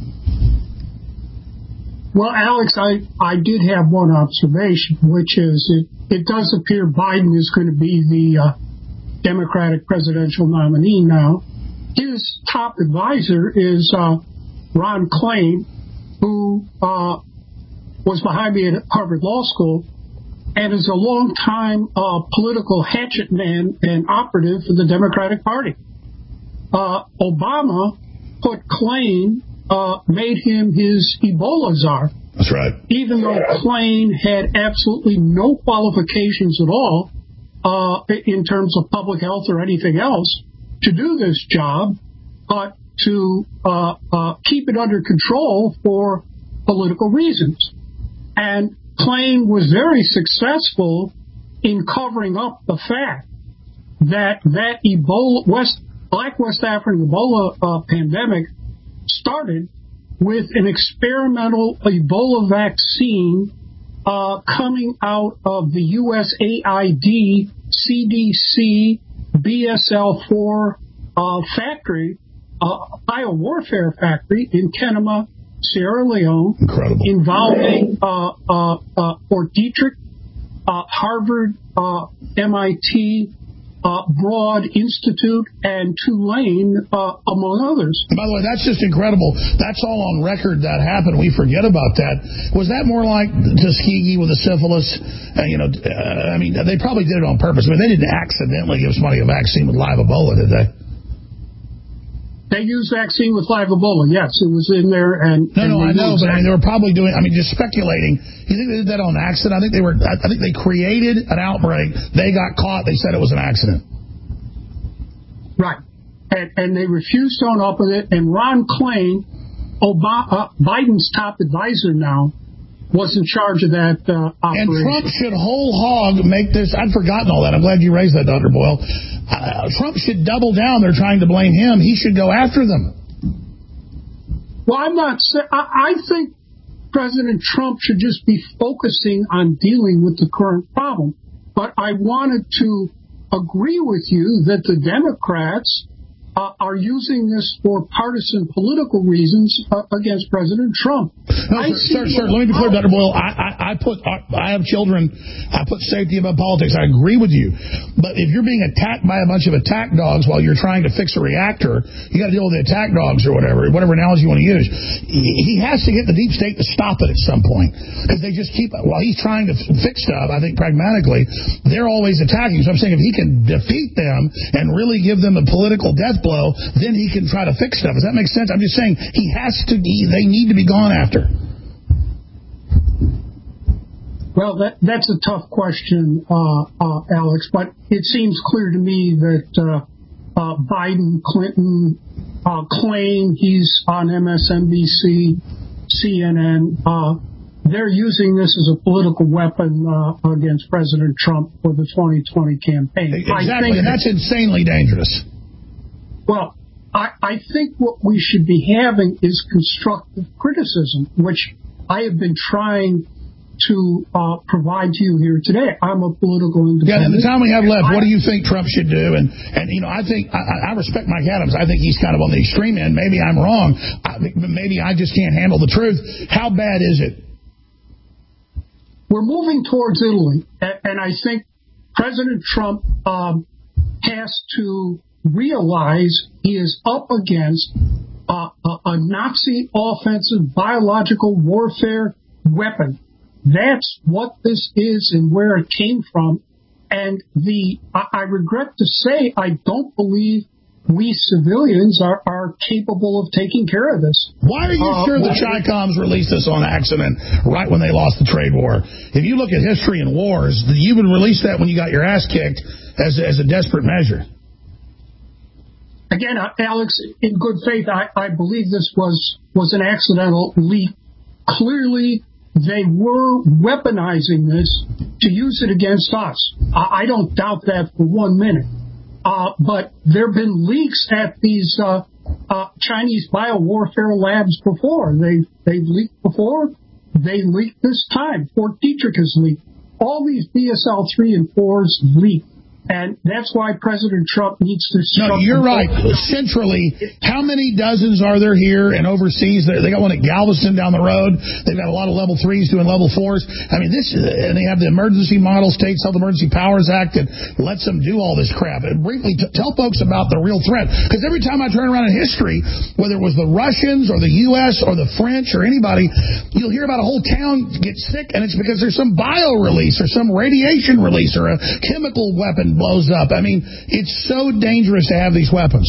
Well, Alex, I, I did have one observation, which is it, it does appear Biden is going to be the uh, Democratic presidential nominee now. His top advisor is uh, Ron Klain, who uh, was behind me at Harvard Law School and is a longtime uh, political hatchet man and operative for the Democratic Party. Uh, Obama put Klain Uh, made him his Ebola czar. That's right. Even though Klain had absolutely no qualifications at all uh, in terms of public health or anything else to do this job, but to uh, uh, keep it under control for political reasons. And Klain was very successful in covering up the fact that that Ebola, West, Black West African Ebola uh, pandemic started with an experimental Ebola vaccine uh, coming out of the U S A I D, C D C, B S L four uh, factory, uh, biowarfare factory in Kenema, Sierra Leone. Incredible. Involving uh, uh, uh, Fort Detrick, uh, Harvard, uh, M I T, Uh, Broad Institute, and Tulane, uh, among others. By the way, that's just incredible. That's all on record that happened. We forget about that. Was that more like Tuskegee with the syphilis? Uh, you know, uh, I mean, they probably did it on purpose. I mean, they didn't accidentally give somebody a vaccine with live Ebola, did they? They used vaccine with live Ebola, yes. It was in there. and No, and no, I know, but I mean, they were probably doing, I mean, just speculating. You think they did that on accident? I think they were, I think they created an outbreak. They got caught. They said it was an accident. Right. And, and they refused to own up with it. And Ron Klain, Obama, uh, Biden's top advisor now, was in charge of that uh, operation. And Trump should whole hog make this. I'd forgotten all that. I'm glad you raised that, Doctor Boyle. Uh, Trump should double down. They're trying to blame him. He should go after them. Well, I'm not saying. I, I think President Trump should just be focusing on dealing with the current problem. But I wanted to agree with you that the Democrats uh, are using this for partisan political reasons uh, against President Trump. No, sir, sir, sir, let me be clear, Doctor Boyle. I, I, I put, I have children. I put safety above politics. I agree with you. But if you're being attacked by a bunch of attack dogs while you're trying to fix a reactor, you got to deal with the attack dogs or whatever, whatever analogy you want to use. He has to get the deep state to stop it at some point because they just keep, while he's trying to fix stuff, I think pragmatically, they're always attacking. So I'm saying if he can defeat them and really give them a political death blow, then he can try to fix stuff. Does that make sense? I'm just saying he has to, he, they need to be gone after. Well, that, that's a tough question, uh, uh, Alex, but it seems clear to me that uh, uh, Biden, Clinton, uh, Klain, he's on M S N B C, C N N, uh, they're using this as a political weapon uh, against President Trump for the twenty twenty campaign. Exactly, and that's insanely dangerous. Well, I, I think what we should be having is constructive criticism, which I have been trying to uh, provide to you here today. I'm a political independent. Yeah, and the time we have left, what do you think Trump should do? And, and you know, I think, I, I respect Mike Adams. I think he's kind of on the extreme end. Maybe I'm wrong. I think maybe I just can't handle the truth. How bad is it? We're moving towards Italy, and I think President Trump um, has to realize he is up against uh, a, a Nazi offensive biological warfare weapon. That's what this is and where it came from. And the I, I regret to say, I don't believe we civilians are, are capable of taking care of this. Why are you uh, sure the Chi-Coms released this on accident right when they lost the trade war? If you look at history and wars, you would release that when you got your ass kicked as, as a desperate measure. Again, Alex, in good faith, I, I believe this was, was an accidental leak. Clearly, they were weaponizing this to use it against us. I, I don't doubt that for one minute. Uh, but there have been leaks at these uh, uh, Chinese biowarfare labs before. They've, they've leaked before. They leaked this time. Fort Detrick has leaked. All these B S L three and fours leaked. And that's why President Trump needs to... No, you're right. Centrally, how many dozens are there here and overseas? They got one at Galveston down the road. They've got a lot of level threes doing level fours. I mean, this, and they have the Emergency Model State Health Emergency Powers Act that lets them do all this crap. And briefly, t- tell folks about the real threat. Because every time I turn around in history, whether it was the Russians or the U S or the French or anybody, you'll hear about a whole town get sick, and it's because there's some bio release or some radiation release or a chemical weapon blows up. I mean, it's so dangerous to have these weapons.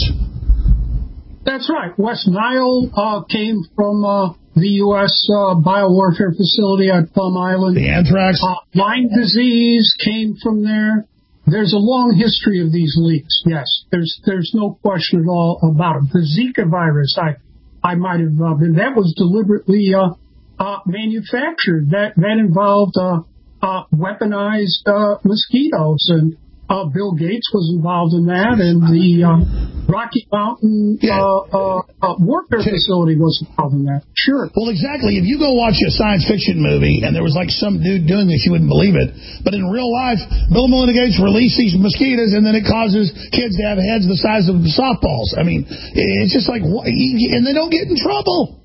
That's right. West Nile uh, came from uh, the U S uh, biowarfare facility at Plum Island. The anthrax. Uh, Lyme disease came from there. There's a long history of these leaks. Yes, there's there's no question at all about it. The Zika virus, I I might have uh, been. That was deliberately uh, uh, manufactured. That that involved uh, uh, weaponized uh, mosquitoes and. Uh, Bill Gates was involved in that, and the uh, Rocky Mountain uh, uh, uh, warfare facility was involved in that. Sure. Well, exactly. If you go watch a science fiction movie and there was like some dude doing this, you wouldn't believe it. But in real life, Bill and Melinda Gates release these mosquitoes, and then it causes kids to have heads the size of softballs. I mean, it's just like, and they don't get in trouble.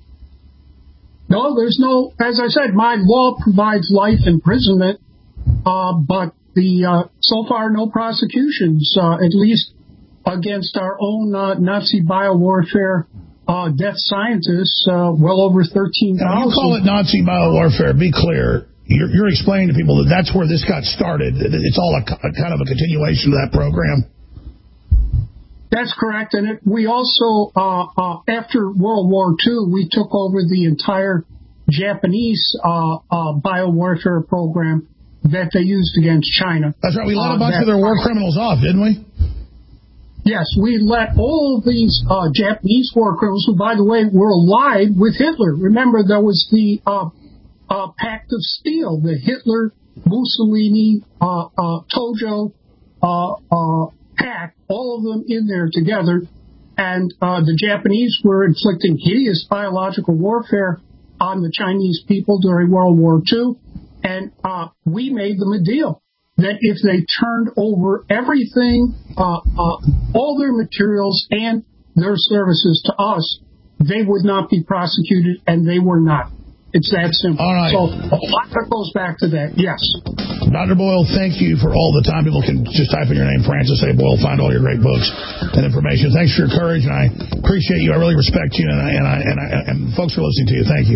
No, there's no, as I said, my law provides life imprisonment, uh, but The uh, so far no prosecutions, uh, at least against our own uh, Nazi biowarfare uh, death scientists, uh, well over thirteen thousand. You call it Nazi biowarfare. Be clear. You're, you're explaining to people that that's where this got started. It's all a, a kind of a continuation of that program. That's correct. And it, we also, uh, uh, after World War Two, we took over the entire Japanese uh, uh, biowarfare program that they used against China. That's right. We let uh, a bunch of their war criminals off, didn't we? Yes, we let all of these uh, Japanese war criminals, who, by the way, were allied with Hitler. Remember, there was the uh, uh, Pact of Steel, the Hitler, Mussolini, uh, uh, Tojo uh, uh, pact, all of them in there together. And uh, the Japanese were inflicting hideous biological warfare on the Chinese people during World War Two. And uh, we made them a deal that if they turned over everything, uh, uh, all their materials and their services to us, they would not be prosecuted, and they were not. It's that simple. All right. So a lot that goes back to that, yes. Doctor Boyle, thank you for all the time. People can just type in your name, Francis A. Boyle, find all your great books and information. Thanks for your courage, and I appreciate you. I really respect you, and I, and I, and, I, and folks are listening to you. Thank you.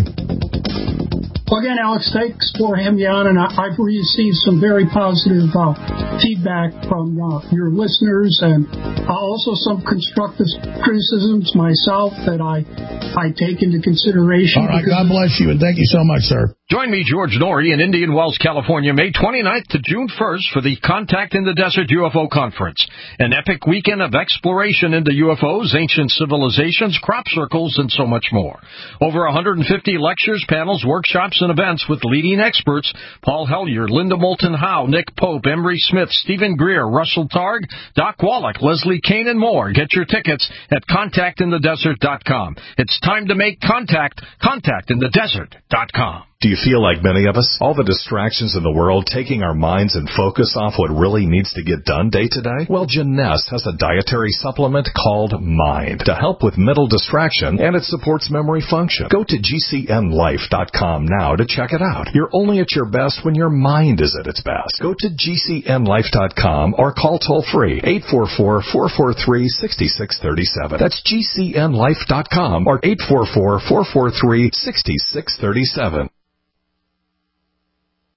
Well, again, Alex, thanks for having me on, and I, I've received some very positive uh, feedback from uh, your listeners, and uh, also some constructive criticisms myself that I I take into consideration. All right, God bless you, and thank you so much, sir. Join me, George Norrie, in Indian Wells, California, May twenty-ninth to June first for the Contact in the Desert U F O Conference, an epic weekend of exploration into U F Os, ancient civilizations, crop circles, and so much more. Over one hundred fifty lectures, panels, workshops, and events with leading experts: Paul Hellyer, Linda Moulton Howe, Nick Pope, Emery Smith, Stephen Greer, Russell Targ, Doc Wallach, Leslie Kane, and more. Get your tickets at contact in the desert dot com. It's time to make contact. contact in the desert dot com. Do you feel like many of us? All the distractions in the world taking our minds and focus off what really needs to get done day to day? Well, Genest has a dietary supplement called Mind to help with mental distraction, and it supports memory function. Go to G C N life dot com now to check it out. You're only at your best when your mind is at its best. Go to G C N life dot com or call toll-free eight four four, four four three, six six three seven. That's G C N life dot com or eight four four, four four three, six six three seven.